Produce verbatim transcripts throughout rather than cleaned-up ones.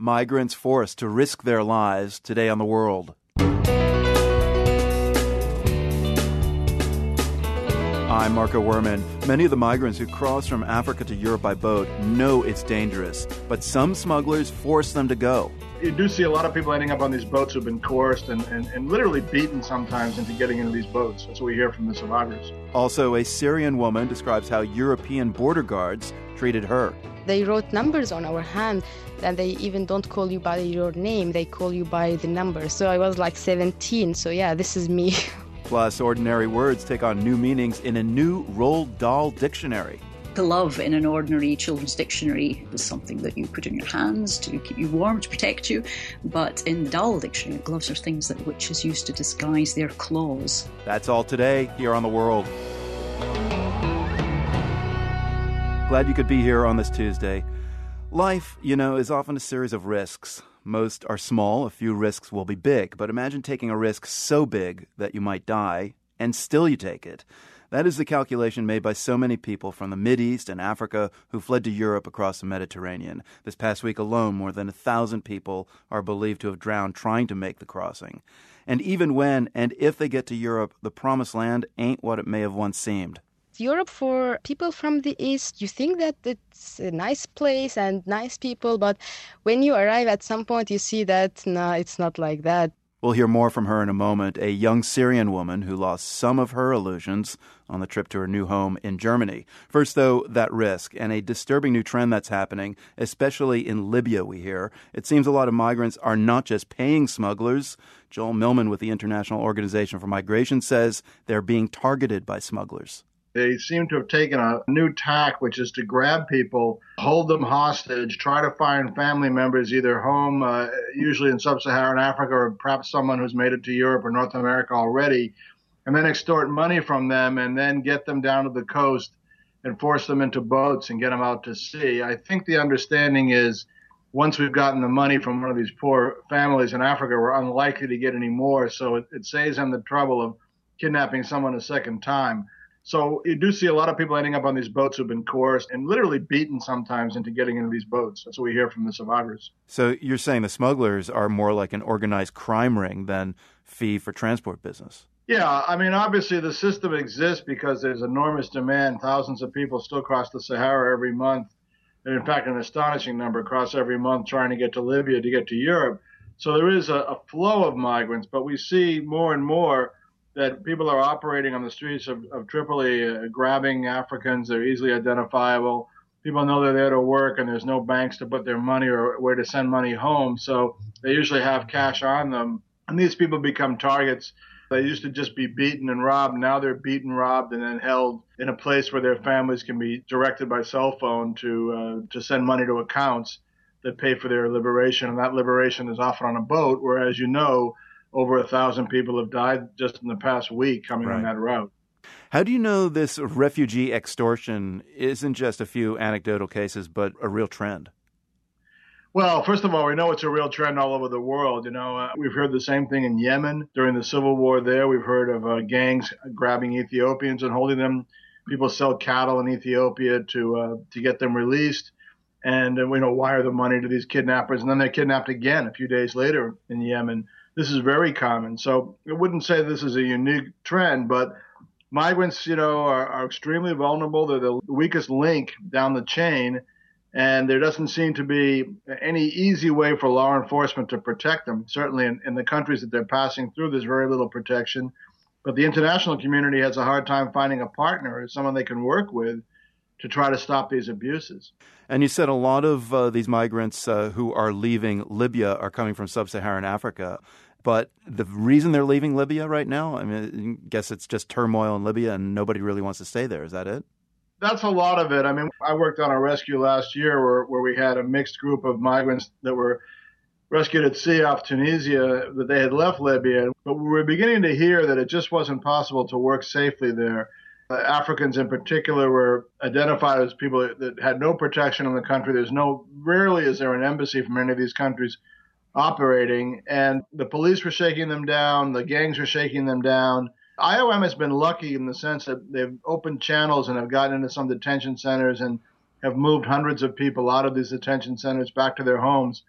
Migrants forced to risk their lives today on The World. I'm Marco Werman. Many of the migrants who cross from Africa to Europe by boat know it's dangerous, but some smugglers force them to go. You do see a lot of people ending up on these boats who've been coerced and, and, and literally beaten sometimes into getting into these boats. That's what we hear from the survivors. Also, a Syrian woman describes how European border guards treated her. They wrote numbers on our hand, and they even don't call you by your name. They call you by the number. So I was like seventeen. So yeah, this is me. Plus, ordinary words take on new meanings in a new Roald Dahl dictionary. Glove in an ordinary children's dictionary is something that you put in your hands to keep you warm, to protect you. But in the Dahl dictionary, gloves are things that witches use to disguise their claws. That's all today here on The World. Glad you could be here on this Tuesday. Life, you know, is often a series of risks. Most are small, a few risks will be big. But imagine taking a risk so big that you might die, and still you take it. That is the calculation made by so many people from the Mideast and Africa who fled to Europe across the Mediterranean. This past week alone, more than a thousand people are believed to have drowned trying to make the crossing. And even when and if they get to Europe, the promised land ain't what it may have once seemed. Europe, for people from the East, you think that it's a nice place and nice people, but when you arrive at some point, you see that, no, it's not like that. We'll hear more from her in a moment, a young Syrian woman who lost some of her illusions on the trip to her new home in Germany. First, though, that risk and a disturbing new trend that's happening, especially in Libya, we hear. It seems a lot of migrants are not just paying smugglers. Joel Millman with the International Organization for Migration says they're being targeted by smugglers. They seem to have taken a new tack, which is to grab people, hold them hostage, try to find family members either home, uh, usually in sub-Saharan Africa, or perhaps someone who's made it to Europe or North America already, and then extort money from them and then get them down to the coast and force them into boats and get them out to sea. I think the understanding is once we've gotten the money from one of these poor families in Africa, we're unlikely to get any more, so it, it saves them the trouble of kidnapping someone a second time. So you do see a lot of people ending up on these boats who've been coerced and literally beaten sometimes into getting into these boats. That's what we hear from the survivors. So you're saying the smugglers are more like an organized crime ring than fee for transport business? Yeah, I mean, obviously the system exists because there's enormous demand. Thousands of people still cross the Sahara every month. And in fact, an astonishing number cross every month trying to get to Libya to get to Europe. So there is a, a flow of migrants, but we see more and more that people are operating on the streets of, of Tripoli, uh, grabbing Africans. They're easily identifiable. People know they're there to work, and there's no banks to put their money or where to send money home. So they usually have cash on them. And these people become targets. They used to just be beaten and robbed. Now they're beaten, robbed, and then held in a place where their families can be directed by cell phone to uh, to send money to accounts that pay for their liberation. And that liberation is often on a boat, where, as you know, over a thousand people have died just in the past week coming right. on that route. How do you know this refugee extortion isn't just a few anecdotal cases, but a real trend? Well, first of all, we know it's a real trend all over the world. You know, uh, we've heard the same thing in Yemen during the civil war there. We've heard of uh, gangs grabbing Ethiopians and holding them. People sell cattle in Ethiopia to uh, to get them released, and uh, we know wire the money to these kidnappers, and then they're kidnapped again a few days later in Yemen. This is very common. So I wouldn't say this is a unique trend, but migrants, you know, are, are extremely vulnerable. They're the weakest link down the chain, and there doesn't seem to be any easy way for law enforcement to protect them. Certainly in, in the countries that they're passing through, there's very little protection. But the international community has a hard time finding a partner, someone they can work with, to try to stop these abuses. And you said a lot of uh, these migrants uh, who are leaving Libya are coming from sub-Saharan Africa. But the reason they're leaving Libya right now, I mean, I guess it's just turmoil in Libya and nobody really wants to stay there. Is that it? That's a lot of it. I mean, I worked on a rescue last year where, where we had a mixed group of migrants that were rescued at sea off Tunisia, that they had left Libya. But we were beginning to hear that it just wasn't possible to work safely there. Uh, Africans in particular were identified as people that, that had no protection in the country. There's no, rarely is there an embassy from any of these countries operating, and the police were shaking them down, the gangs were shaking them down. I O M has been lucky in the sense that they've opened channels and have gotten into some detention centers and have moved hundreds of people out of these detention centers back to their homes.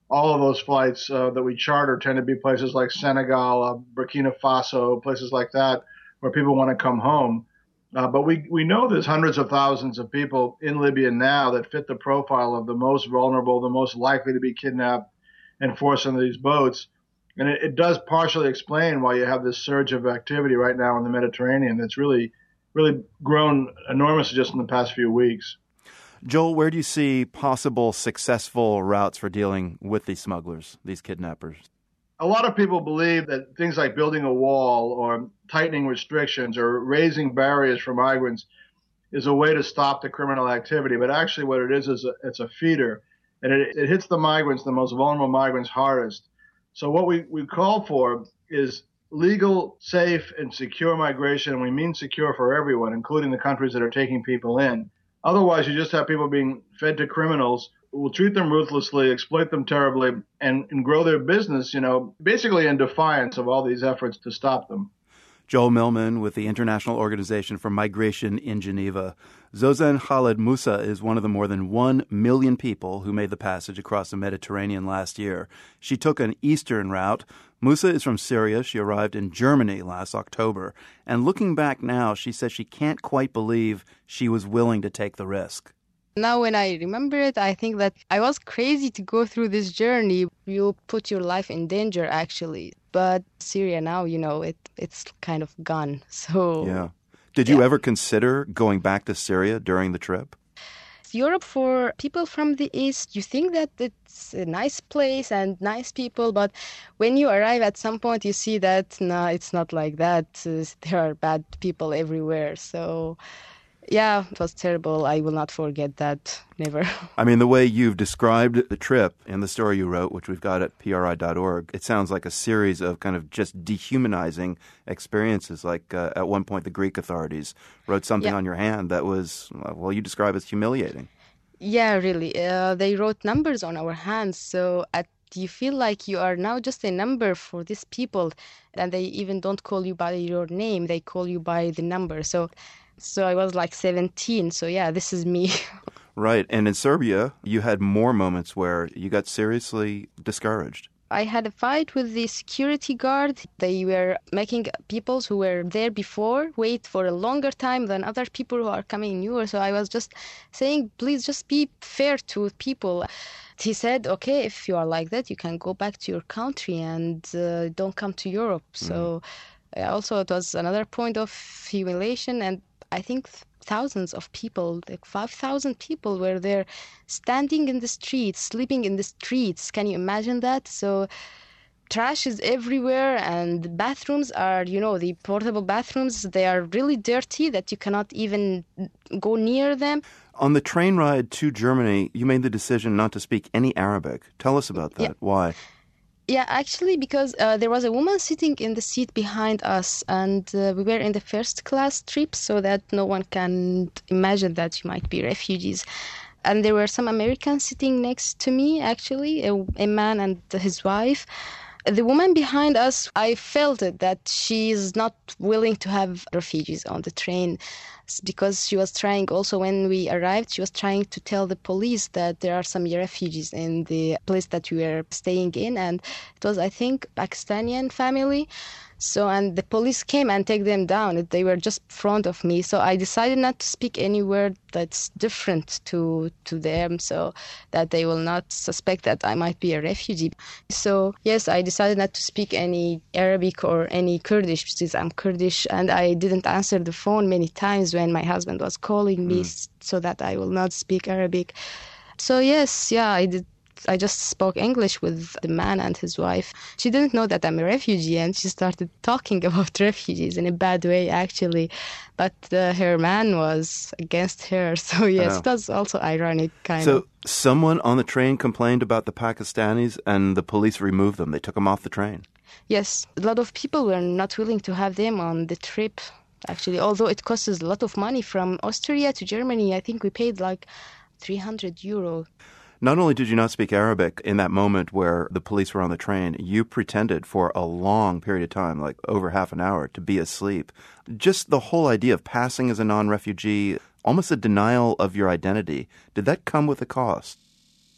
all of those flights uh, that we charter tend to be places like Senegal, uh, Burkina Faso, places like that, where people want to come home. Uh, but we, we know there's hundreds of thousands of people in Libya now that fit the profile of the most vulnerable, the most likely to be kidnapped and forced into these boats. And it, it does partially explain why you have this surge of activity right now in the Mediterranean that's really, really grown enormously just in the past few weeks. Joel, where do you see possible successful routes for dealing with these smugglers, these kidnappers? A lot of people believe that things like building a wall or tightening restrictions or raising barriers for migrants is a way to stop the criminal activity. But actually what it is is a, it's a feeder, and it, it hits the migrants, the most vulnerable migrants, hardest. So what we, we call for is legal, safe, and secure migration. And we mean secure for everyone, including the countries that are taking people in. Otherwise, you just have people being fed to criminals who will treat them ruthlessly, exploit them terribly, and, and grow their business, you know, basically in defiance of all these efforts to stop them. Joel Millman with the International Organization for Migration in Geneva. Zozan Khaled Musa is one of the more than one million people who made the passage across the Mediterranean last year. She took an eastern route. Musa is from Syria. She arrived in Germany last October. And looking back now, she says she can't quite believe she was willing to take the risk. Now when I remember it, I think that I was crazy to go through this journey. You put your life in danger, actually. But Syria now, you know, it it's kind of gone. So yeah. Did you yeah. ever consider going back to Syria during the trip? Europe, for people from the East, you think that it's a nice place and nice people, but when you arrive at some point, you see that, no, it's not like that. Uh, there are bad people everywhere. So, yeah, it was terrible. I will not forget that, never. I mean, the way you've described the trip in the story you wrote, which we've got at P R I dot org, it sounds like a series of kind of just dehumanizing experiences. Like uh, at one point, the Greek authorities wrote something yeah. on your hand that was, well, you describe as humiliating. Yeah, really. Uh, they wrote numbers on our hands. So at you feel like you are now just a number for these people, and they even don't call you by your name. They call you by the number. So So I was like seventeen. So yeah, this is me. Right. And in Serbia, you had more moments where you got seriously discouraged. I had a fight with the security guard. They were making people who were there before wait for a longer time than other people who are coming newer. So I was just saying, please just be fair to people. He said, okay, if you are like that, you can go back to your country and uh, don't come to Europe. Mm. So uh, also it was another point of humiliation. And I think thousands of people, like five thousand people were there standing in the streets, sleeping in the streets. Can you imagine that? So trash is everywhere, and bathrooms are, you know, the portable bathrooms, they are really dirty that you cannot even go near them. On the train ride to Germany, you made the decision not to speak any Arabic. Tell us about that. Yeah. Why? Yeah, actually, because uh, there was a woman sitting in the seat behind us, and uh, we were in the first class trip, so that no one can imagine that you might be refugees. And there were some Americans sitting next to me, actually, a, a man and his wife. The woman behind us, I felt it, that she is not willing to have refugees on the train, because she was trying also, when we arrived, she was trying to tell the police that there are some refugees in the place that we were staying in. And it was, I think, Pakistani family. So, and the police came and take them down. They were just in front of me. So I decided not to speak any word that's different to to them, so that they will not suspect that I might be a refugee. So yes, I decided not to speak any Arabic or any Kurdish, because I'm Kurdish, and I didn't answer the phone many times when my husband was calling me, mm. so that I will not speak Arabic. So yes, yeah, I did. I just spoke English with the man and his wife. She didn't know that I'm a refugee, and she started talking about refugees in a bad way, actually. But uh, her man was against her. So, yes, it was also ironic, kind so, of. So someone on the train complained about the Pakistanis, and the police removed them. They took them off the train. Yes, a lot of people were not willing to have them on the trip, actually. Although it costs us a lot of money from Austria to Germany. I think we paid like three hundred euro. Not only did you not speak Arabic in that moment where the police were on the train, you pretended for a long period of time, like over half an hour, to be asleep. Just the whole idea of passing as a non-refugee, almost a denial of your identity, did that come with a cost?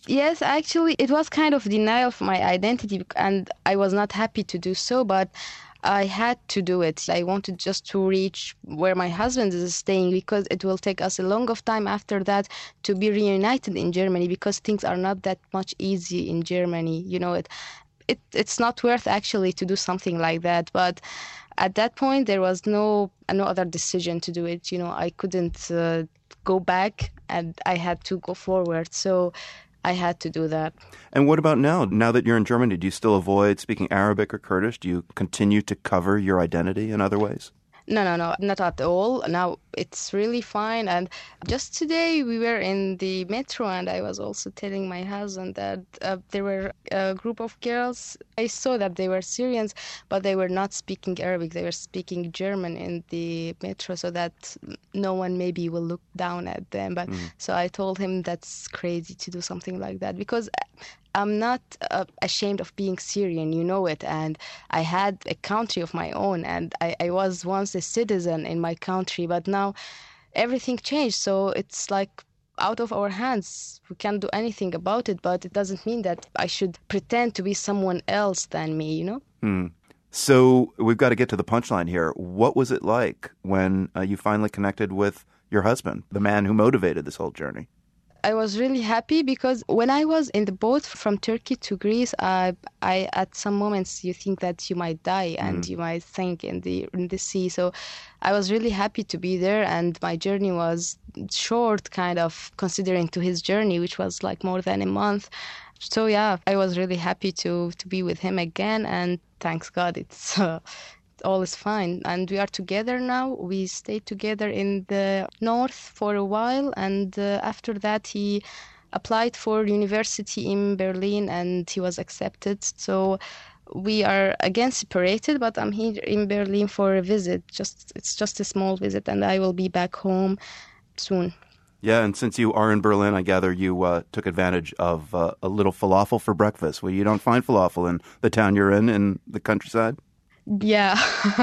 Yes, actually, it was kind of denial of my identity, and I was not happy to do so, but I had to do it. I wanted just to reach where my husband is staying because it will take us a long of time after that to be reunited in Germany because things are not that much easy in Germany. You know, it, it it's not worth actually to do something like that. But at that point, there was no no other decision to do it. You know, I couldn't uh, go back, and I had to go forward. So I had to do that. And what about now? Now that you're in Germany, do you still avoid speaking Arabic or Kurdish? Do you continue to cover your identity in other ways? No, no, no, not at all. Now it's really fine. And just today we were in the metro and I was also telling my husband that uh, there were a group of girls. I saw that they were Syrians, but they were not speaking Arabic. They were speaking German in the metro so that no one maybe will look down at them. But mm. So I told him that's crazy to do something like that because I'm not uh, ashamed of being Syrian, you know it, and I had a country of my own, and I, I was once a citizen in my country, but now everything changed, so it's like out of our hands. We can't do anything about it, but it doesn't mean that I should pretend to be someone else than me, you know? Hmm. So we've got to get to the punchline here. What was it like when uh, you finally connected with your husband, the man who motivated this whole journey? I was really happy because when I was in the boat from Turkey to Greece, uh, I at some moments you think that you might die and mm. you might sink in the in the sea. So I was really happy to be there, and my journey was short, kind of considering to his journey, which was like more than a month. So yeah, I was really happy to to be with him again, and thanks God, it's. Uh, all is fine, and we are together now. We stayed together in the north for a while, and uh, after that he applied for university in Berlin and he was accepted. So we are again separated, but I'm here in Berlin for a visit. Just it's just a small visit, and I will be back home soon. Yeah, and since you are in Berlin, I gather you uh, took advantage of uh, a little falafel for breakfast. Well, you don't find falafel in the town you're in, in the countryside? Yeah.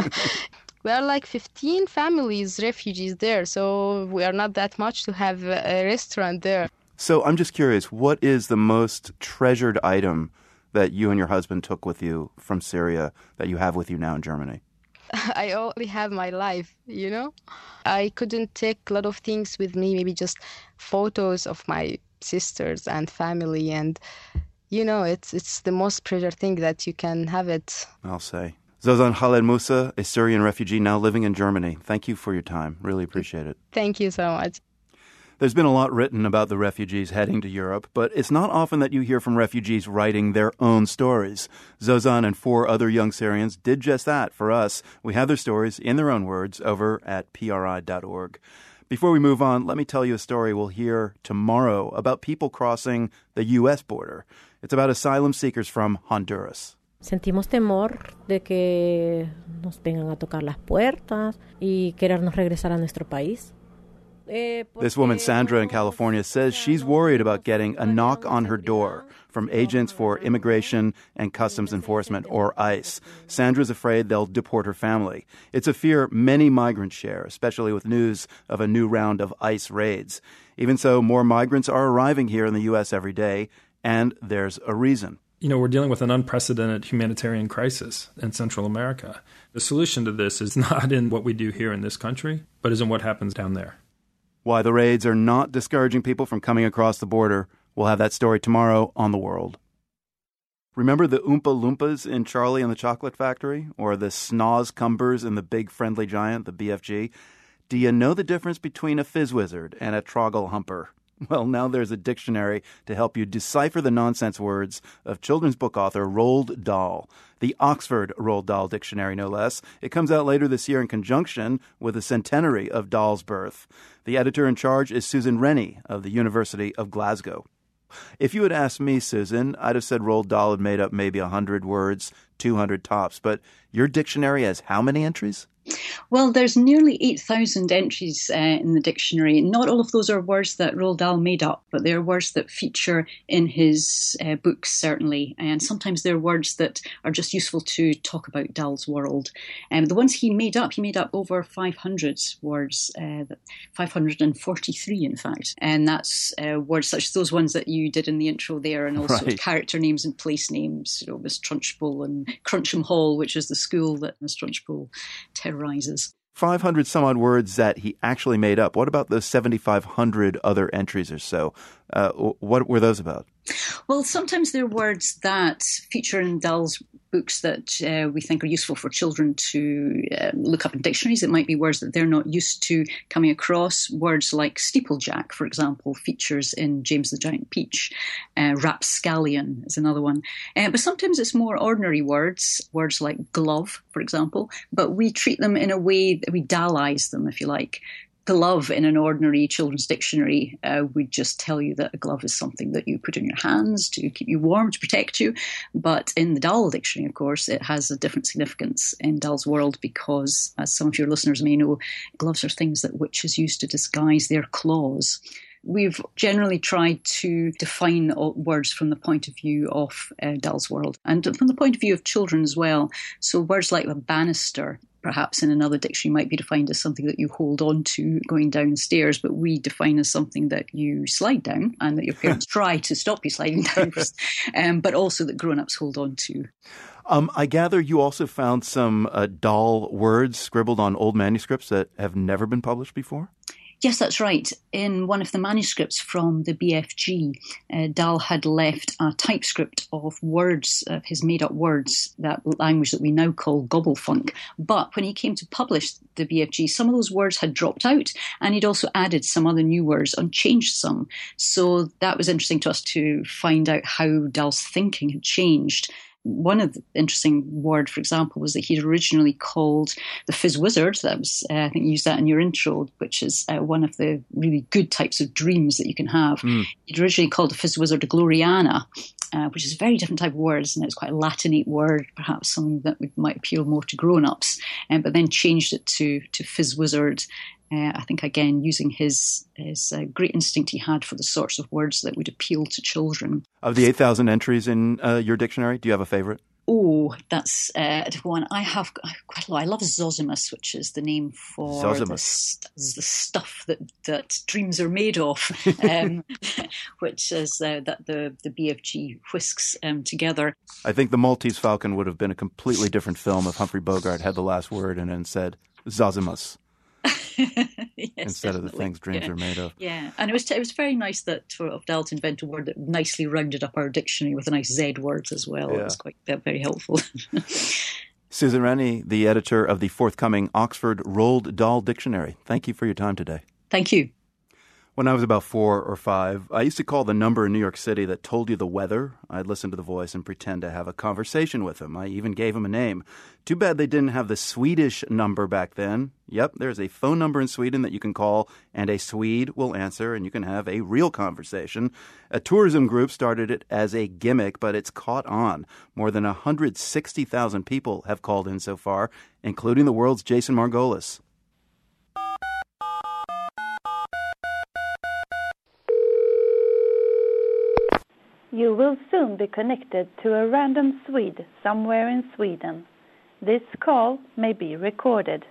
We are like fifteen families, refugees there, so we are not that much to have a restaurant there. So I'm just curious, what is the most treasured item that you and your husband took with you from Syria that you have with you now in Germany? I only have my life, you know? I couldn't take a lot of things with me, maybe just photos of my sisters and family, and, you know, it's it's the most treasured thing that you can have it. I'll say. Zozan Khaled Musa, a Syrian refugee now living in Germany. Thank you for your time. Really appreciate it. Thank you so much. There's been a lot written about the refugees heading to Europe, but it's not often that you hear from refugees writing their own stories. Zozan and four other young Syrians did just that for us. We have their stories in their own words over at P R I dot org. Before we move on, let me tell you a story we'll hear tomorrow about people crossing the U S border. It's about asylum seekers from Honduras. Sentimos temor de que nos vengan a tocar las puertas y querernos regresar a nuestro país. This woman, Sandra, in California, says she's worried about getting a knock on her door from agents for Immigration and Customs Enforcement, or ICE. Sandra's afraid they'll deport her family. It's a fear many migrants share, especially with news of a new round of ICE raids. Even so, more migrants are arriving here in the U S every day, and there's a reason. You know, we're dealing with an unprecedented humanitarian crisis in Central America. The solution to this is not in what we do here in this country, but is in what happens down there. Why the raids are not discouraging people from coming across the border. We'll have that story tomorrow on The World. Remember the Oompa Loompas in Charlie and the Chocolate Factory? Or the Snozcumbers in The Big Friendly Giant, the B F G? Do you know the difference between a fizz wizard and a trogglehumper? Well, now there's a dictionary to help you decipher the nonsense words of children's book author Roald Dahl. The Oxford Roald Dahl Dictionary, no less. It comes out later this year in conjunction with the centenary of Dahl's birth. The editor in charge is Susan Rennie of the University of Glasgow. If you had asked me, Susan, I'd have said Roald Dahl had made up maybe one hundred words, two hundred tops. But your dictionary has how many entries? Well, there's nearly eight thousand entries uh, in the dictionary. Not all of those are words that Roald Dahl made up, but they're words that feature in his uh, books, certainly. And sometimes they're words that are just useful to talk about Dahl's world. And um, the ones he made up, he made up over five hundred words, uh, five hundred forty-three, in fact. And that's uh, words such as those ones that you did in the intro there, and also right. character names and place names, you know, Miss Trunchbull and Cruncham Hall, which is the school that Miss Trunchbull terrorizes. five hundred some odd words that he actually made up. What about those seventy-five hundred other entries or so? Uh, what were those about? Well, sometimes they're words that feature in Dahl's books that uh, we think are useful for children to uh, look up in dictionaries. It might be words that they're not used to coming across. Words like steeplejack, for example, features in James the Giant Peach. Uh, rapscallion is another one. Uh, but sometimes it's more ordinary words, words like glove, for example, but we treat them in a way that we Dahlize them, if you like. Glove in an ordinary children's dictionary uh, would just tell you that a glove is something that you put in your hands to keep you warm, to protect you. But in the Dahl dictionary, of course, it has a different significance in Dahl's world because, as some of your listeners may know, gloves are things that witches use to disguise their claws. We've generally tried to define words from the point of view of uh, Dahl's world and from the point of view of children as well. So words like a banister, perhaps in another dictionary, might be defined as something that you hold on to going downstairs, but we define as something that you slide down and that your parents try to stop you sliding down, um, but also that grown-ups hold on to. Um, I gather you also found some uh, Dahl words scribbled on old manuscripts that have never been published before? Yes, that's right. In one of the manuscripts from the B F G, uh, Dahl had left a typescript of words, of his made-up words, that language that we now call gobblefunk. But when he came to publish the B F G, some of those words had dropped out, and he'd also added some other new words and changed some. So that was interesting to us to find out how Dahl's thinking had changed. One of the interesting word, for example, was that he'd originally called the fizz wizard. That was, uh, I think you used that in your intro, which is uh, one of the really good types of dreams that you can have. Mm. He'd originally called the fizz wizard a gloriana, uh, which is a very different type of word, and it's quite a Latinate word, perhaps something that would, might appeal more to grown-ups, um, but then changed it to, to fizz wizard. Uh, I think, again, using his his uh, great instinct he had for the sorts of words that would appeal to children. Of the eight thousand entries in uh, your dictionary, do you have a favorite? Oh, that's uh, a different one. I have quite a lot. I love Zosimus, which is the name for the, st- the stuff that, that dreams are made of, um, which is uh, that the, the B F G whisks um, together. I think The Maltese Falcon would have been a completely different film if Humphrey Bogart had the last word and then said Zosimus. Yes, instead definitely. of the things dreams yeah. are made of. Yeah, and it was it was very nice that for of Dahl to invent a word that nicely rounded up our dictionary with a nice Z word as well. Yeah. It was quite uh, very helpful. Susan Rennie, the editor of the forthcoming Oxford Roald Dahl Dictionary. Thank you for your time today. Thank you. When I was about four or five, I used to call the number in New York City that told you the weather. I'd listen to the voice and pretend to have a conversation with him. I even gave him a name. Too bad they didn't have the Swedish number back then. Yep, there's a phone number in Sweden that you can call, and a Swede will answer, and you can have a real conversation. A tourism group started it as a gimmick, but it's caught on. More than one hundred sixty thousand people have called in so far, including the world's Jason Margolis. You will soon be connected to a random Swede somewhere in Sweden. This call may be recorded.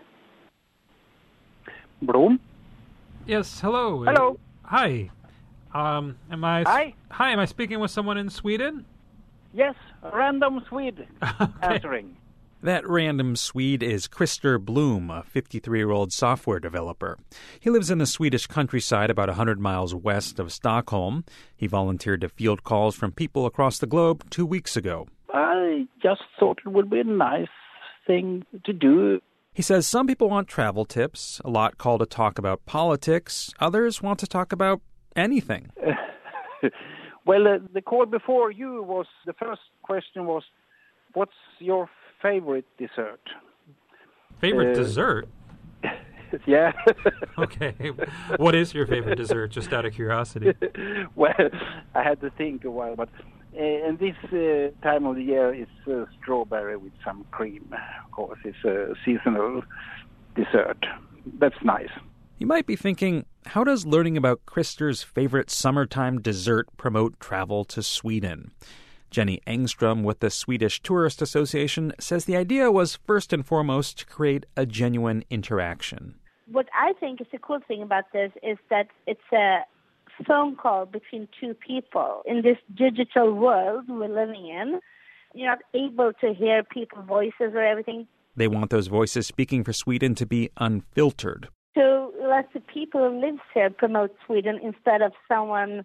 Blom? Yes, hello. Hello. Uh, hi. Um, am I? Hi. Hi, am I speaking with someone in Sweden? Yes, a random Swede okay. answering. That random Swede is Christer Blom, a fifty-three-year-old software developer. He lives in the Swedish countryside about one hundred miles west of Stockholm. He volunteered to field calls from people across the globe two weeks ago. I just thought it would be a nice thing to do. He says some people want travel tips, a lot call to talk about politics, others want to talk about anything. Well, uh, the call before you was, the first question was, what's your favorite dessert? Favorite uh, dessert? Yeah. Okay. What is your favorite dessert, just out of curiosity? Well, I had to think a while, but Uh, and this uh, time of the year is uh, strawberry with some cream. Of course, it's a seasonal dessert. That's nice. You might be thinking, how does learning about Christer's favorite summertime dessert promote travel to Sweden? Jenny Engström with the Swedish Tourist Association says the idea was first and foremost to create a genuine interaction. What I think is the cool thing about this is that it's a phone call between two people. In this digital world we're living in, you're not able to hear people's voices or everything. They want those voices speaking for Sweden to be unfiltered. So let the people who live here promote Sweden instead of someone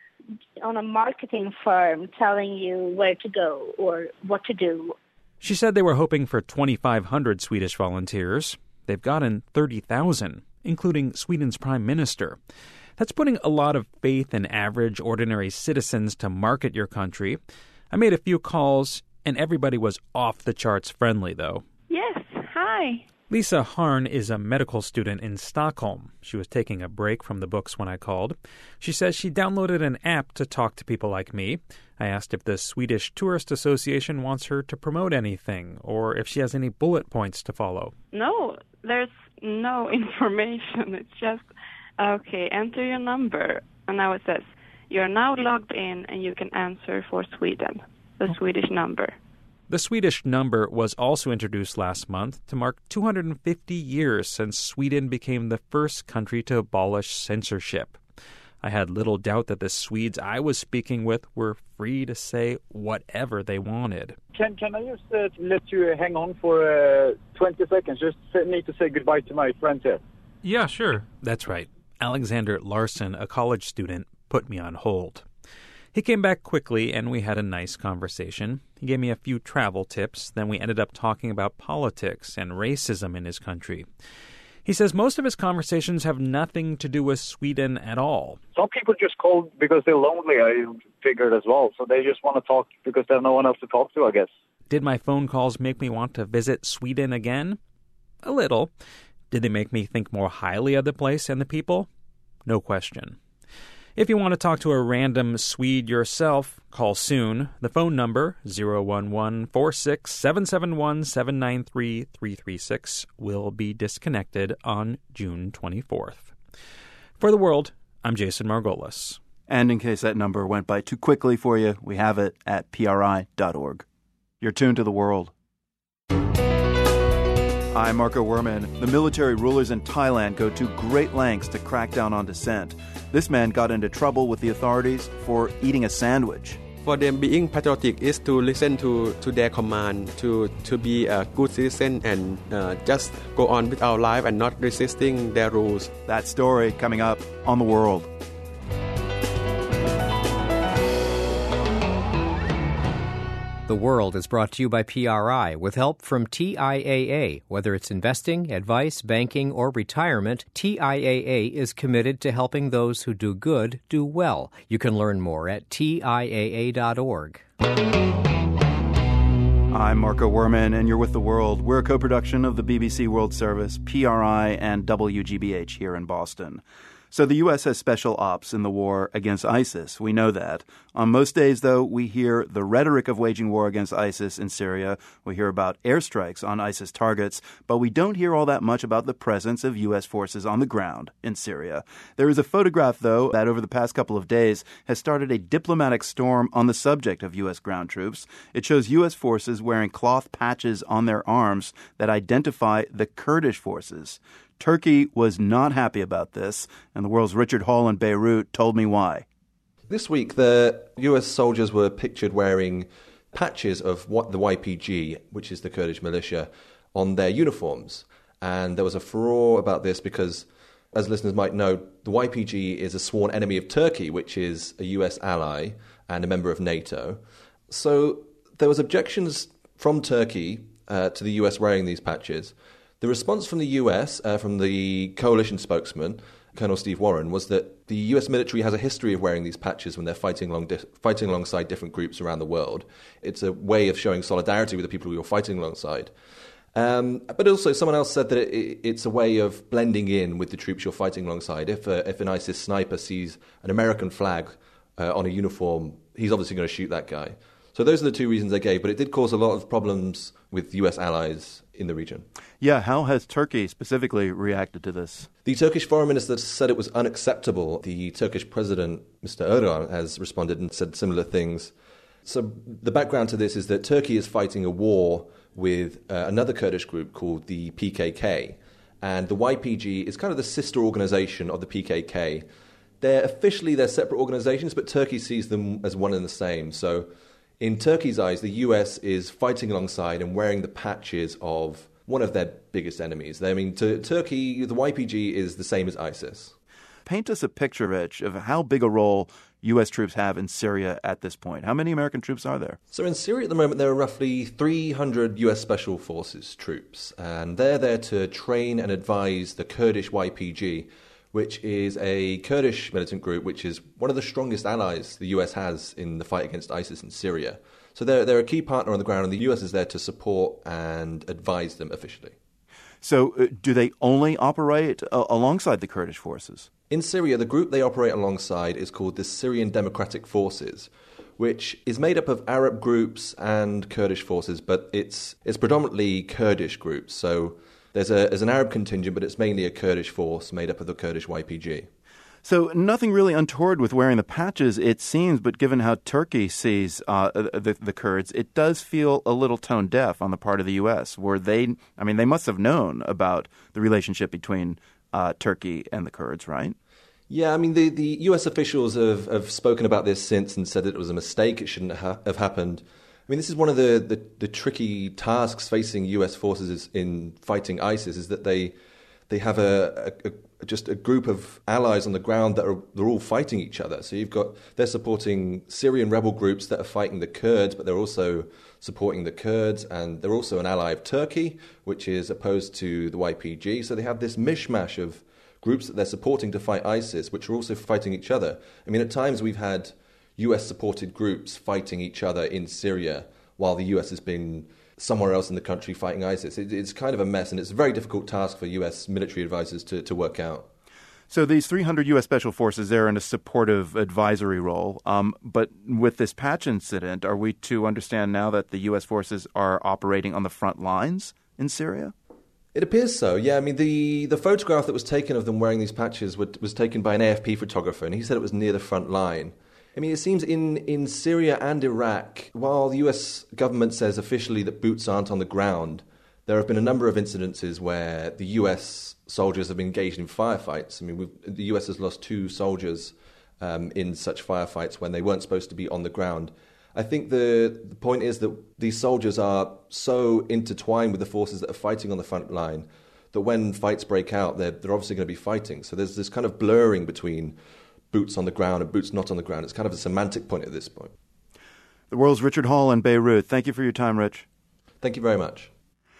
on a marketing firm telling you where to go or what to do. She said they were hoping for twenty-five hundred Swedish volunteers. They've gotten thirty thousand, including Sweden's prime minister. That's putting a lot of faith in average, ordinary citizens to market your country. I made a few calls, and everybody was off the charts friendly, though. Yes, hi. Lisa Harn is a medical student in Stockholm. She was taking a break from the books when I called. She says she downloaded an app to talk to people like me. I asked if the Swedish Tourist Association wants her to promote anything, or if she has any bullet points to follow. No, there's no information. It's just, okay, enter your number. And now it says, you're now logged in and you can answer for Sweden, the Swedish number. The Swedish number was also introduced last month to mark two hundred fifty years since Sweden became the first country to abolish censorship. I had little doubt that the Swedes I was speaking with were free to say whatever they wanted. Can can I just uh, let you hang on for uh, twenty seconds? Just need to say goodbye to my friends here. Yeah, sure. That's right. Alexander Larson, a college student, put me on hold. He came back quickly, and we had a nice conversation. He gave me a few travel tips. Then we ended up talking about politics and racism in his country. He says most of his conversations have nothing to do with Sweden at all. Some people just call because they're lonely, I figured as well. So they just want to talk because they have no one else to talk to, I guess. Did my phone calls make me want to visit Sweden again? A little. Did they make me think more highly of the place and the people? No question. If you want to talk to a random Swede yourself, call soon. The phone number, zero one one, four six, seven seven one, seven nine three, three three six, will be disconnected on June twenty-fourth. For The World, I'm Jason Margolis. And in case that number went by too quickly for you, we have it at P R I dot org. You're tuned to The World. I'm Marco Werman. The military rulers in Thailand go to great lengths to crack down on dissent. This man got into trouble with the authorities for eating a sandwich. For them, being patriotic is to listen to, to their command, to, to be a good citizen and uh, just go on with our life and not resisting their rules. That story coming up on The World. The World is brought to you by P R I with help from T I A A. Whether it's investing, advice, banking, or retirement, T I A A is committed to helping those who do good do well. You can learn more at T I A A dot org. I'm Marco Werman, and you're with The World. We're a co-production of the B B C World Service, P R I, and W G B H here in Boston. So the U S has special ops in the war against ISIS. We know that. On most days, though, we hear the rhetoric of waging war against ISIS in Syria. We hear about airstrikes on ISIS targets, but we don't hear all that much about the presence of U S forces on the ground in Syria. There is a photograph, though, that over the past couple of days has started a diplomatic storm on the subject of U S ground troops. It shows U S forces wearing cloth patches on their arms that identify the Kurdish forces. Turkey was not happy about this, and the World's Richard Hall in Beirut told me why. This week, the U S soldiers were pictured wearing patches of what the Y P G, which is the Kurdish militia, on their uniforms. And there was a furore about this because, as listeners might know, the Y P G is a sworn enemy of Turkey, which is a U S ally and a member of NATO. So there was objections from Turkey uh, to the U S wearing these patches. The response from the U S, uh, from the coalition spokesman, Colonel Steve Warren, was that the U S military has a history of wearing these patches when they're fighting, along di- fighting alongside different groups around the world. It's a way of showing solidarity with the people who you're fighting alongside. Um, but also someone else said that it, it's a way of blending in with the troops you're fighting alongside. If, uh, if an ISIS sniper sees an American flag uh, on a uniform, he's obviously going to shoot that guy. So those are the two reasons they gave, but it did cause a lot of problems with U S allies in the region. Yeah, how has Turkey specifically reacted to this? The Turkish foreign minister said it was unacceptable. The Turkish president, Mister Erdogan, has responded and said similar things. So the background to this is that Turkey is fighting a war with uh, another Kurdish group called the P K K. And the Y P G is kind of the sister organization of the P K K. They're officially they're separate organizations, but Turkey sees them as one and the same. So in Turkey's eyes, the U S is fighting alongside and wearing the patches of one of their biggest enemies. I mean, to Turkey, the Y P G is the same as ISIS. Paint us a picture, Rich, of how big a role U S troops have in Syria at this point. How many American troops are there? So in Syria at the moment, there are roughly three hundred U S Special Forces troops, and they're there to train and advise the Kurdish Y P G, which is a Kurdish militant group which is one of the strongest allies the U S has in the fight against ISIS in Syria. So they're, they're a key partner on the ground, and the U S is there to support and advise them officially. So uh, do they only operate uh, alongside the Kurdish forces? In Syria, the group they operate alongside is called the Syrian Democratic Forces, which is made up of Arab groups and Kurdish forces, but it's it's predominantly Kurdish groups. So there's a there's an Arab contingent, but it's mainly a Kurdish force made up of the Kurdish Y P G. So nothing really untoward with wearing the patches, it seems, but given how Turkey sees uh, the, the Kurds, it does feel a little tone deaf on the part of the U S, where they, I mean, they must have known about the relationship between uh, Turkey and the Kurds, right? Yeah, I mean, the, the U S officials have, have spoken about this since and said that it was a mistake, it shouldn't ha- have happened. I mean, this is one of the, the, the tricky tasks facing U S forces in fighting ISIS, is that they they have a, a, a just a group of allies on the ground that are they're all fighting each other. So you've got they're supporting Syrian rebel groups that are fighting the Kurds, but they're also supporting the Kurds, and they're also an ally of Turkey, which is opposed to the Y P G. So they have this mishmash of groups that they're supporting to fight ISIS, which are also fighting each other. I mean, at times we've had U S-supported groups fighting each other in Syria while the U S has been somewhere else in the country fighting ISIS. It, it's kind of a mess, and it's a very difficult task for U S military advisors to, to work out. So these three hundred U S Special Forces, they're in a supportive advisory role. Um, but with this patch incident, are we to understand now that the U S forces are operating on the front lines in Syria? It appears so, yeah. I mean, the, the photograph that was taken of them wearing these patches was, was taken by an A F P photographer, and he said it was near the front line. I mean, it seems in, in Syria and Iraq, while the U S government says officially that boots aren't on the ground, there have been a number of incidences where the U S soldiers have been engaged in firefights. I mean, we've, the U S has lost two soldiers um, in such firefights when they weren't supposed to be on the ground. I think the, the point is that these soldiers are so intertwined with the forces that are fighting on the front line that when fights break out, they're, they're obviously going to be fighting. So there's this kind of blurring between boots on the ground and boots not on the ground. It's kind of a semantic point at this point. The World's Richard Hall in Beirut. Thank you for your time, Rich. Thank you very much.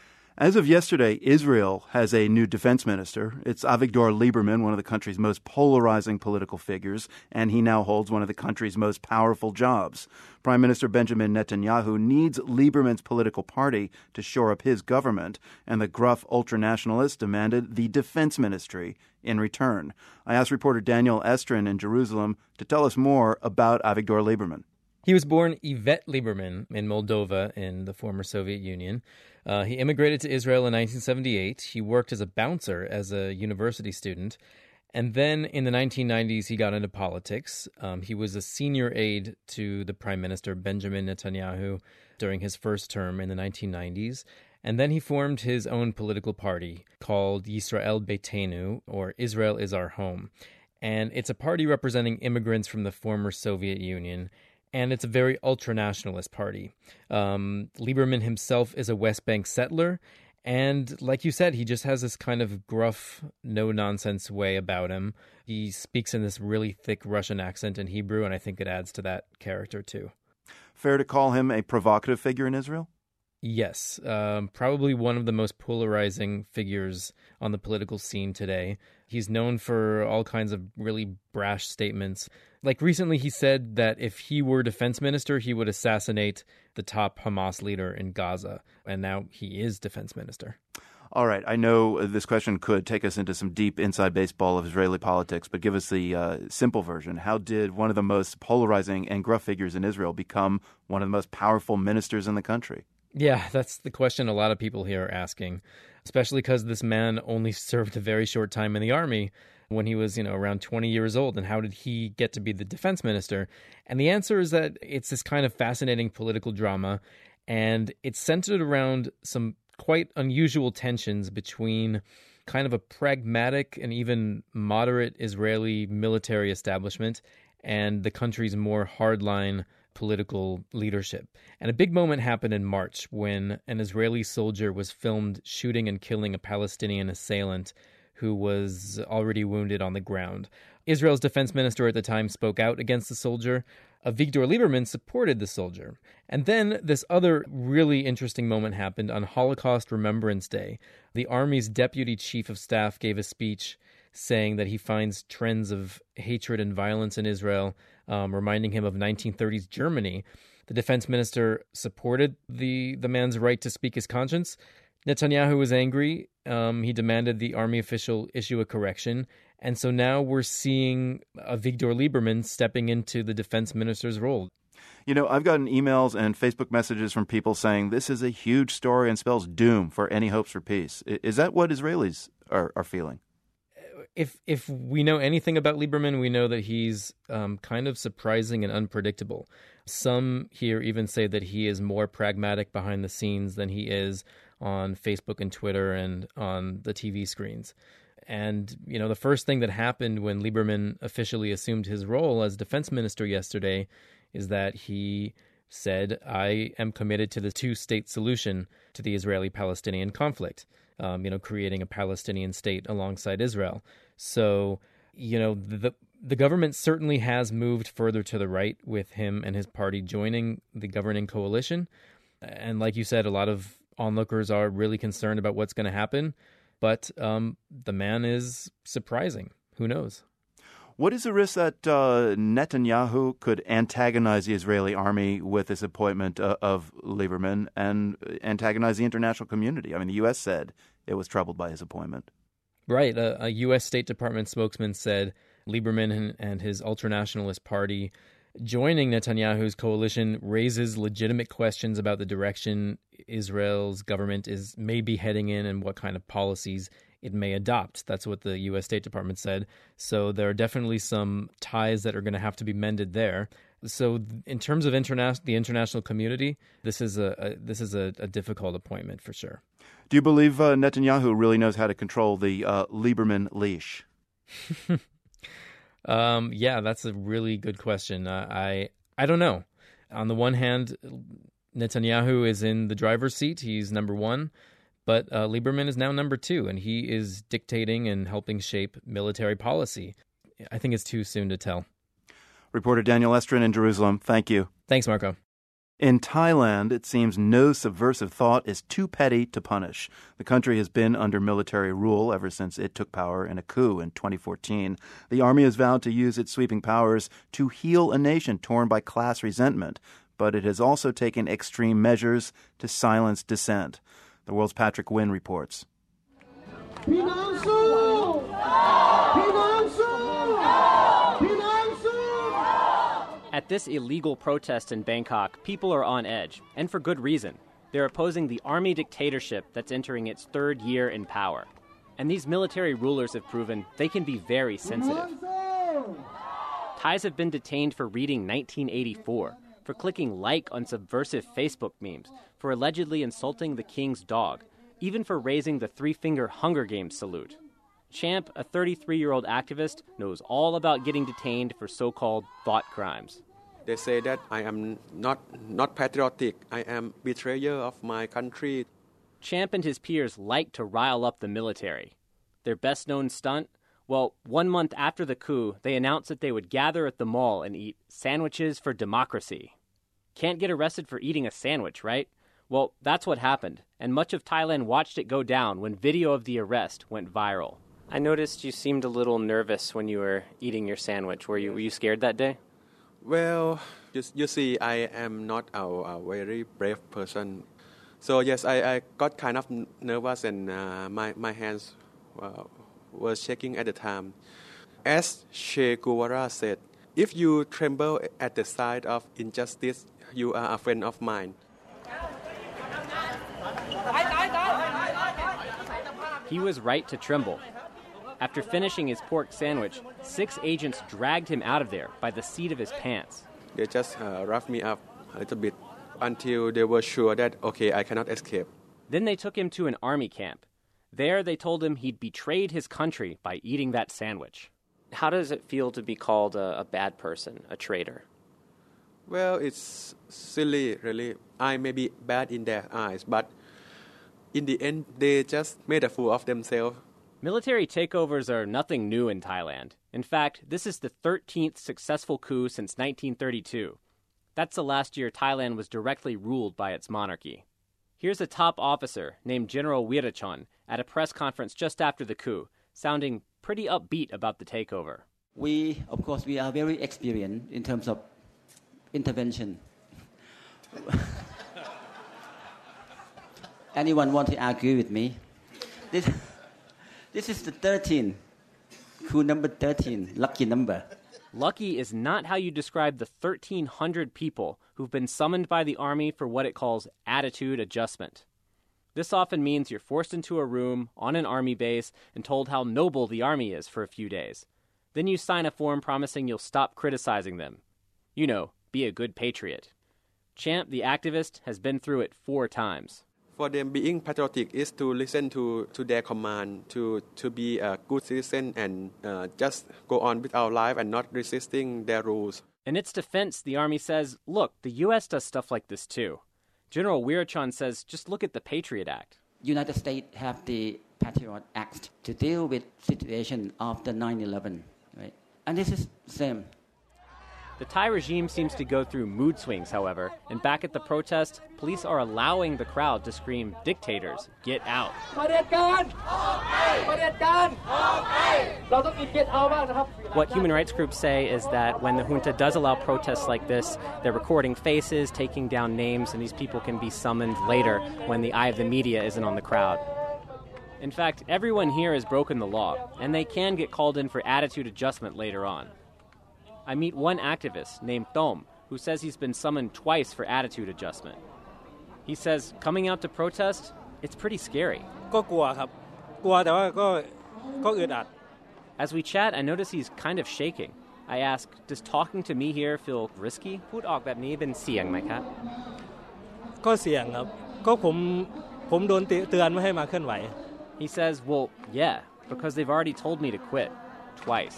As of yesterday, Israel has a new defense minister. It's Avigdor Lieberman, one of the country's most polarizing political figures, and he now holds one of the country's most powerful jobs. Prime Minister Benjamin Netanyahu needs Lieberman's political party to shore up his government, and the gruff ultranationalists demanded the defense ministry in return. I asked reporter Daniel Estrin in Jerusalem to tell us more about Avigdor Lieberman. He was born Ivet Lieberman in Moldova in the former Soviet Union. Uh, he immigrated to Israel in nineteen seventy-eight. He worked as a bouncer as a university student. And then in the nineteen nineties, he got into politics. Um, he was a senior aide to the Prime Minister Benjamin Netanyahu during his first term in the nineteen nineties. And then he formed his own political party called Yisrael Beitenu, or Israel is Our Home. And it's a party representing immigrants from the former Soviet Union. And it's a very ultra-nationalist party. Um, Lieberman himself is a West Bank settler. And like you said, he just has this kind of gruff, no-nonsense way about him. He speaks in this really thick Russian accent in Hebrew, and I think it adds to that character, too. Fair to call him a provocative figure in Israel? Yes, um, probably one of the most polarizing figures on the political scene today. He's known for all kinds of really brash statements. Like recently he said that if he were defense minister, he would assassinate the top Hamas leader in Gaza. And now he is defense minister. All right. I know this question could take us into some deep inside baseball of Israeli politics, but give us the uh, simple version. How did one of the most polarizing and gruff figures in Israel become one of the most powerful ministers in the country? Yeah, that's the question a lot of people here are asking, especially because this man only served a very short time in the army when he was, you know, around twenty years old. And how did he get to be the defense minister? And the answer is that it's this kind of fascinating political drama, and it's centered around some quite unusual tensions between kind of a pragmatic and even moderate Israeli military establishment and the country's more hardline political leadership. And a big moment happened in March when an Israeli soldier was filmed shooting and killing a Palestinian assailant who was already wounded on the ground. Israel's defense minister at the time spoke out against the soldier. Avigdor Lieberman supported the soldier. And then this other really interesting moment happened on Holocaust Remembrance Day. The Army's deputy chief of staff gave a speech saying that he finds trends of hatred and violence in Israel, um, reminding him of nineteen thirties Germany. The defense minister supported the, the man's right to speak his conscience. Netanyahu was angry. Um, he demanded the army official issue a correction. And so now we're seeing Avigdor Lieberman stepping into the defense minister's role. You know, I've gotten emails and Facebook messages from people saying this is a huge story and spells doom for any hopes for peace. Is that what Israelis are, are feeling? If if we know anything about Lieberman, we know that he's um, kind of surprising and unpredictable. Some here even say that he is more pragmatic behind the scenes than he is on Facebook and Twitter and on the T V screens. And, you know, the first thing that happened when Lieberman officially assumed his role as defense minister yesterday is that he said, I am committed to the two-state solution to the Israeli-Palestinian conflict, um, you know, creating a Palestinian state alongside Israel. So, you know, the the government certainly has moved further to the right with him and his party joining the governing coalition. And like you said, a lot of onlookers are really concerned about what's going to happen. But um, the man is surprising. Who knows? What is the risk that uh, Netanyahu could antagonize the Israeli army with this appointment uh, of Lieberman and antagonize the international community? I mean, the U S said it was troubled by his appointment. Right. A, a U S State Department spokesman said Lieberman and, and his ultranationalist party joining Netanyahu's coalition raises legitimate questions about the direction Israel's government is maybe heading in and what kind of policies it may adopt. That's what the U S State Department said. So there are definitely some ties that are going to have to be mended there. So in terms of interna- the international community, this is a, a this is a, a difficult appointment for sure. Do you believe uh, Netanyahu really knows how to control the uh, Lieberman leash? Um, yeah, that's a really good question. Uh, I I don't know. On the one hand, Netanyahu is in the driver's seat. He's number one. But uh, Lieberman is now number two, and he is dictating and helping shape military policy. I think it's too soon to tell. Reporter Daniel Estrin in Jerusalem, thank you. Thanks, Marco. In Thailand, it seems no subversive thought is too petty to punish. The country has been under military rule ever since it took power in a coup in twenty fourteen. The army has vowed to use its sweeping powers to heal a nation torn by class resentment, but it has also taken extreme measures to silence dissent. The World's Patrick Wynn reports. At this illegal protest in Bangkok, people are on edge, and for good reason. They're opposing the army dictatorship that's entering its third year in power. And these military rulers have proven they can be very sensitive. Thais have been detained for reading nineteen eighty-four, for clicking like on subversive Facebook memes, for allegedly insulting the king's dog, even for raising the three-finger Hunger Games salute. Champ, a thirty-three-year-old activist, knows all about getting detained for so-called thought crimes. They say that I am not not patriotic. I am betrayer of my country. Champ and his peers like to rile up the military. Their best-known stunt? Well, one month after the coup, they announced that they would gather at the mall and eat sandwiches for democracy. Can't get arrested for eating a sandwich, right? Well, that's what happened, and much of Thailand watched it go down when video of the arrest went viral. I noticed you seemed a little nervous when you were eating your sandwich. Were you, were you scared that day? Well, you, you see, I am not a, a very brave person. So yes, I, I got kind of nervous and uh, my, my hands uh, were shaking at the time. As Che Guevara said, if you tremble at the sight of injustice, you are a friend of mine. He was right to tremble. After finishing his pork sandwich, six agents dragged him out of there by the seat of his pants. They just uh, roughed me up a little bit until they were sure that, okay, I cannot escape. Then they took him to an army camp. There they told him he'd betrayed his country by eating that sandwich. How does it feel to be called a, a bad person, a traitor? Well, it's silly, really. I may be bad in their eyes, but in the end, they just made a fool of themselves. Military takeovers are nothing new in Thailand. In fact, this is the thirteenth successful coup since nineteen thirty-two. That's the last year Thailand was directly ruled by its monarchy. Here's a top officer named General Weerachon at a press conference just after the coup, sounding pretty upbeat about the takeover. We, of course, we are very experienced in terms of intervention. Anyone want to argue with me? This, this is the thirteen, coup number thirteen, lucky number. Lucky is not how you describe the thirteen hundred people who've been summoned by the army for what it calls attitude adjustment. This often means you're forced into a room on an army base and told how noble the army is for a few days. Then you sign a form promising you'll stop criticizing them. You know, be a good patriot. Champ, the activist, has been through it four times. For them, being patriotic is to listen to, to their command, to, to be a good citizen and uh, just go on with our life and not resisting their rules. In its defense, the army says, look, the U S does stuff like this too. General Weerachon says, just look at the Patriot Act. United States have the Patriot Act to deal with situation after nine eleven, right? And this is the same. The Thai regime seems to go through mood swings, however, and back at the protest, police are allowing the crowd to scream, dictators, get out. What human rights groups say is that when the junta does allow protests like this, they're recording faces, taking down names, and these people can be summoned later when the eye of the media isn't on the crowd. In fact, everyone here has broken the law, and they can get called in for attitude adjustment later on. I meet one activist named Tom, who says he's been summoned twice for attitude adjustment. He says coming out to protest, it's pretty scary. As we chat, I notice he's kind of shaking. I ask, does talking to me here feel risky? พูดออกแบบนี้เป็นเสี่ยงไหมครับก็เสี่ยงครับก็ผมผมโดนเตือนไม่ให้มาเคลื่อนไหว He says, well, yeah, because they've already told me to quit twice.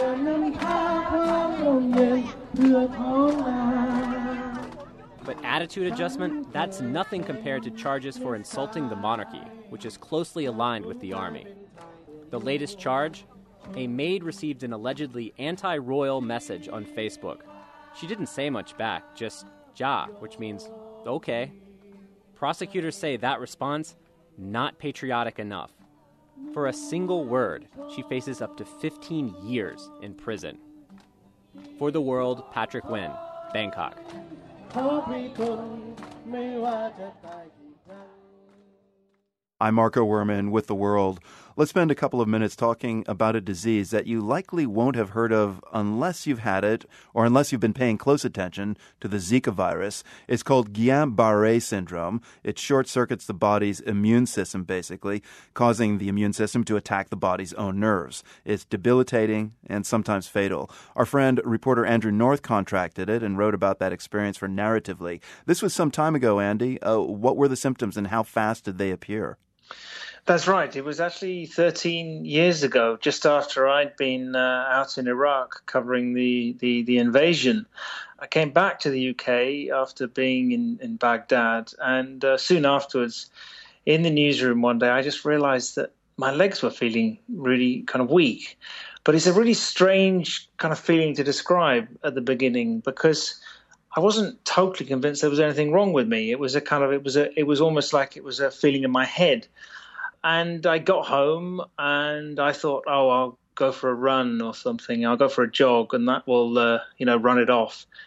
But attitude adjustment, that's nothing compared to charges for insulting the monarchy, which is closely aligned with the army. The latest charge? A maid received an allegedly anti-royal message on Facebook. She didn't say much back, just ja, which means okay. Prosecutors say that response, not patriotic enough. For a single word, she faces up to fifteen years in prison. For The World, Patrick Nguyen, Bangkok. I'm Marco Werman with The World. Let's spend a couple of minutes talking about a disease that you likely won't have heard of unless you've had it or unless you've been paying close attention to the Zika virus. It's called Guillain-Barré syndrome. It short-circuits the body's immune system, basically, causing the immune system to attack the body's own nerves. It's debilitating and sometimes fatal. Our friend, reporter Andrew North, contracted it and wrote about that experience for Narratively. This was some time ago, Andy. Uh, what were the symptoms and how fast did they appear? That's right. It was actually thirteen years ago, just after I'd been uh, out in Iraq covering the, the, the invasion. I came back to the U K after being in, in Baghdad, and uh, soon afterwards, in the newsroom one day, I just realized that my legs were feeling really kind of weak. But it's a really strange kind of feeling to describe at the beginning, because I wasn't totally convinced there was anything wrong with me. It was a kind of, it was a, it was almost like it was a feeling in my head. And I got home and I thought, oh, I'll go for a run or something. I'll go for a jog and that will, uh, you know, run it off.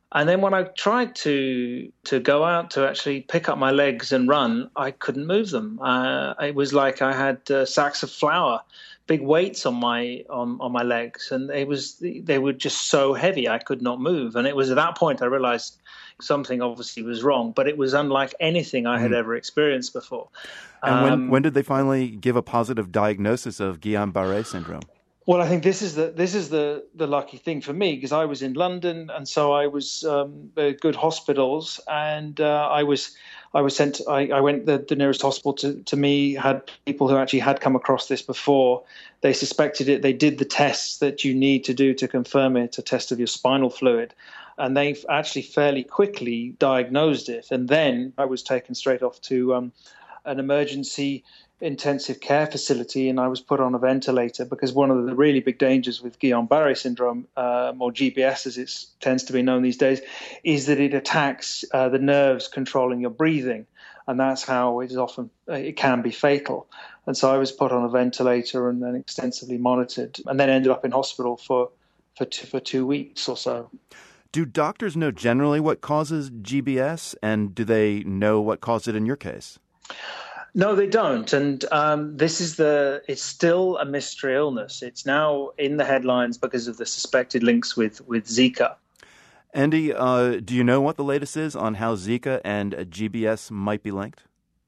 And then when I tried to to go out to actually pick up my legs and run, I couldn't move them. Uh, it was like I had uh, sacks of flour, big weights on my on, on my legs, and it was they were just so heavy I could not move. And it was at that point I realized something obviously was wrong, but it was unlike anything I had mm. ever experienced before. And when, um, when did they finally give a positive diagnosis of Guillain-Barré syndrome? Well, I think this is the this is the, the lucky thing for me, because I was in London, and so I was um, at good hospitals, and uh, I was I was sent. I, I went the, the nearest hospital to, to me had people who actually had come across this before. They suspected it. They did the tests that you need to do to confirm it, a test of your spinal fluid, and they actually fairly quickly diagnosed it. And then I was taken straight off to um, an emergency intensive care facility, and I was put on a ventilator, because one of the really big dangers with Guillain-Barré syndrome, um, or G B S as it tends to be known these days, is that it attacks uh, the nerves controlling your breathing, and that's how it is often it can be fatal. And so I was put on a ventilator and then extensively monitored, and then ended up in hospital for for two, for two weeks or so. Do doctors know generally what causes G B S, and do they know what caused it in your case? No, they don't. And um, this is the, it's still a mystery illness. It's now in the headlines because of the suspected links with, with Zika. Andy, uh, do you know what the latest is on how Zika and G B S might be linked?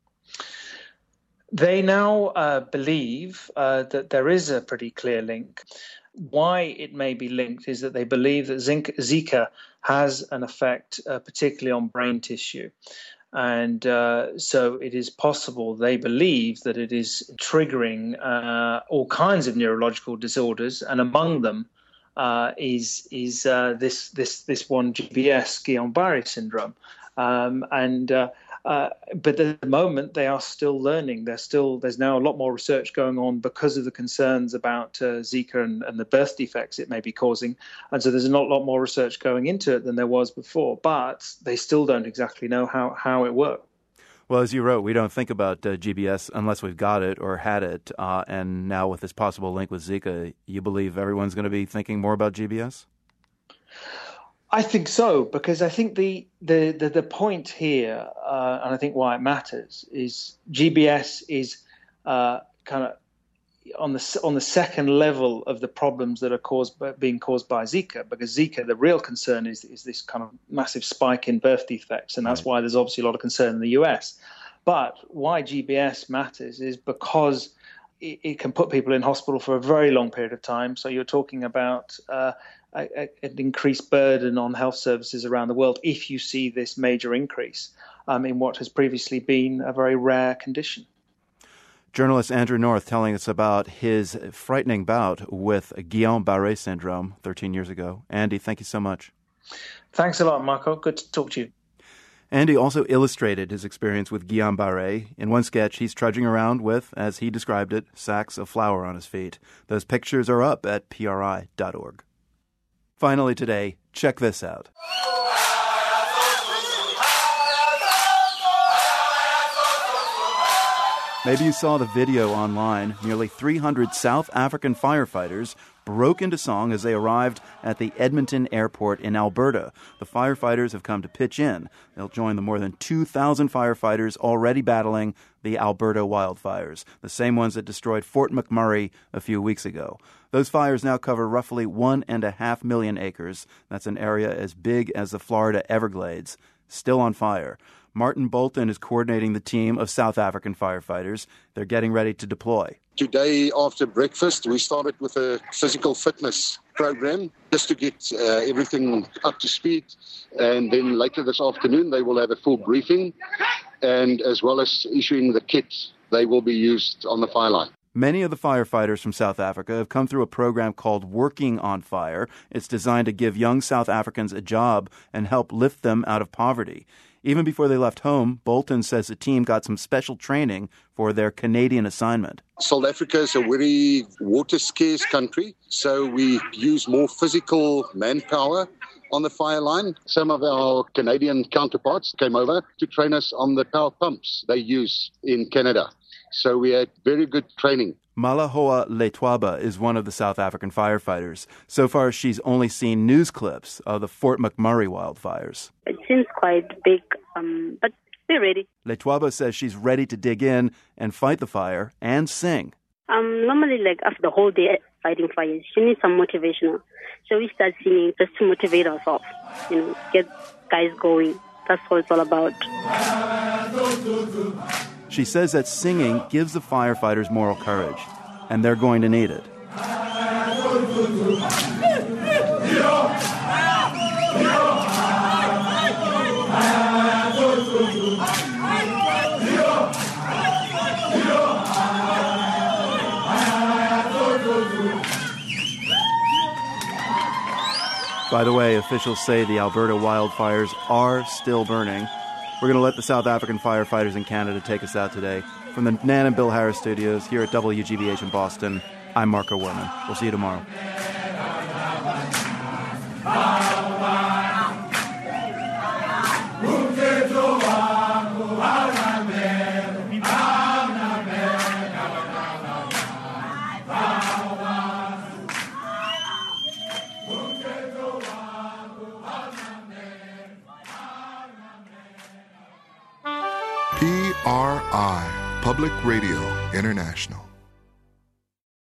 They now uh, believe uh, that there is a pretty clear link. Why it may be linked is that they believe that Zika has an effect, uh, particularly on brain tissue. And uh, so it is possible, they believe, that it is triggering uh, all kinds of neurological disorders, and among them uh, is is uh, this this this one G B S, Guillain-Barré syndrome. Um, and uh, uh, but at the moment they are still learning. There's still there's now a lot more research going on because of the concerns about uh, Zika and, and the birth defects it may be causing, and so there's a lot, lot more research going into it than there was before. But they still don't exactly know how, how it works. Well, as you wrote, we don't think about uh, G B S unless we've got it or had it, uh, and now with this possible link with Zika, you believe everyone's going to be thinking more about G B S? I think so, because I think the the, the, the point here, uh, and I think why it matters, is G B S is uh, kind of on the on the second level of the problems that are caused by, being caused by Zika. Because Zika, the real concern is is this kind of massive spike in birth defects, and that's right. why there's obviously a lot of concern in the U S. But why G B S matters is because it, it can put people in hospital for a very long period of time. So you're talking about uh, A, a, an increased burden on health services around the world if you see this major increase um, in what has previously been a very rare condition. Journalist Andrew North telling us about his frightening bout with Guillain-Barré syndrome thirteen years ago. Andy, thank you so much. Thanks a lot, Marco. Good to talk to you. Andy also illustrated his experience with Guillain-Barré. In one sketch, he's trudging around with, as he described it, sacks of flour on his feet. Those pictures are up at P R I dot org. Finally today, check this out. Maybe you saw the video online. Nearly three hundred South African firefighters broke into song as they arrived at the Edmonton Airport in Alberta. The firefighters have come to pitch in. They'll join the more than two thousand firefighters already battling the Alberta wildfires, the same ones that destroyed Fort McMurray a few weeks ago. Those fires now cover roughly one and a half million acres. That's an area as big as the Florida Everglades, still on fire. Martin Bolton is coordinating the team of South African firefighters. They're getting ready to deploy. Today, after breakfast, we started with a physical fitness program just to get uh, everything up to speed. And then later this afternoon, they will have a full briefing, and as well as issuing the kit, they will be used on the fire line. Many of the firefighters from South Africa have come through a program called Working on Fire. It's designed to give young South Africans a job and help lift them out of poverty. Even before they left home, Bolton says the team got some special training for their Canadian assignment. South Africa is a very water-scarce country, so we use more physical manpower on the fire line. Some of our Canadian counterparts came over to train us on the power pumps they use in Canada. So we had very good training. Malahoa Letwaba is one of the South African firefighters. So far, she's only seen news clips of the Fort McMurray wildfires. It seems quite big, um, but we're ready. Letwaba says she's ready to dig in and fight the fire and sing. Um, normally, like after the whole day fighting fires, she needs some motivational. So we start singing just to motivate ourselves, you know, get guys going. That's what it's all about. She says that singing gives the firefighters moral courage, and they're going to need it. By the way, officials say the Alberta wildfires are still burning. We're going to let the South African firefighters in Canada take us out today. From the Nan and Bill Harris studios here at W G B H in Boston, I'm Marco Werman. We'll see you tomorrow. P R I, Public Radio International.